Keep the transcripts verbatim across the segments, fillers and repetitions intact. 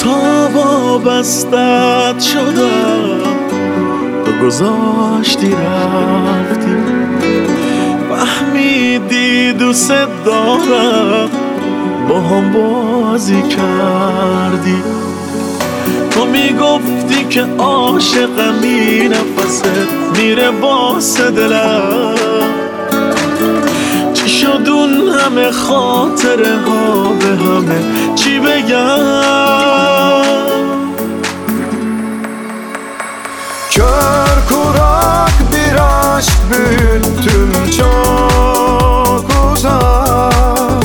تا وابستت شدم تو گذاشتی رفتی، فهمیدی دوست دارم با هم بازی کردی. تو میگفتی که عاشقمی، نفست میره واسه دلم. چی شد اون همه خاطره ها به همه چی بگم؟ Kör kurak bir aşk büyüttüm çok uzak,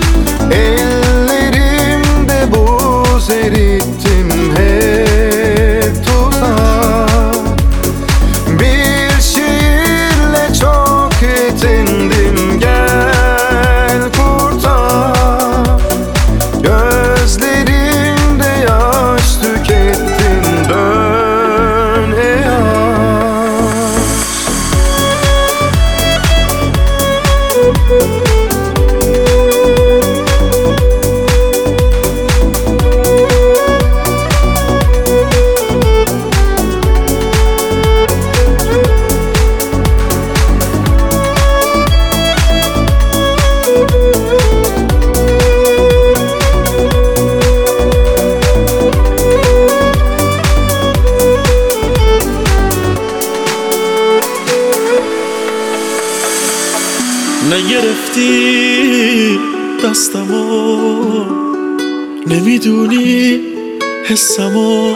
ellerimde buz erittim hep tuzak. Bir şiirle çok yetindim, gel kurtar. Gözlerimde yaş tükettim, dön ey aşk. نگرفتی دستمو، نمیدونی حسمو،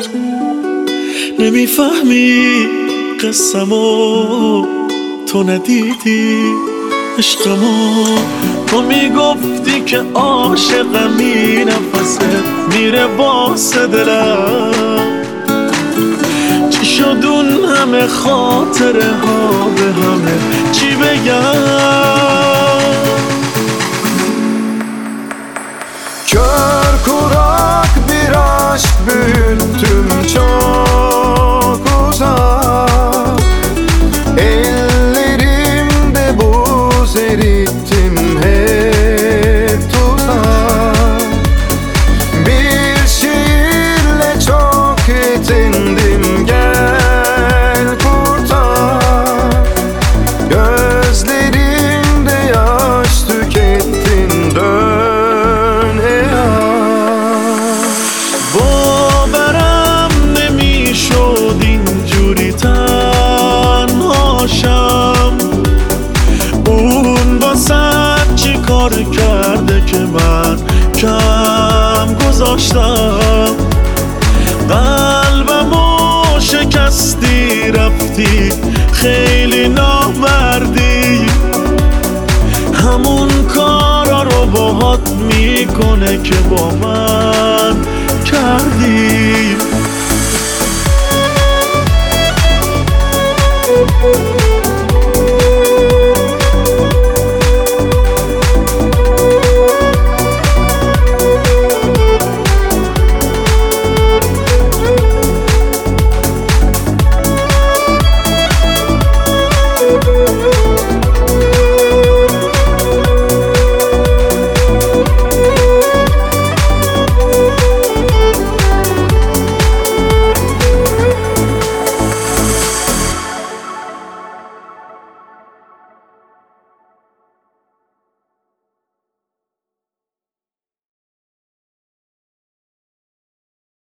نمیفهمی قصمو، تو ندیدی عشقمو. تو میگفتی که عاشقمی، نفست میره واسه دلم. چی شد اون همه خاطره ها به همه چی بگم؟ Kör kurak bir aşk büyüttüm çok uzak, ellerimde buz erittim hep tuzak. Bir şiirle çok yetindim, gel kurtar. Gözlerimde yaş tükettin, dön ey aşk. باورم نمیشد اینجوری تنهاشم. اون واسه چی کار کرده که من کم گذاشتم؟ قلبمو شکستی رفتی، خیلی نامردی. همون کارا رو باهات میکنه که با من کردی.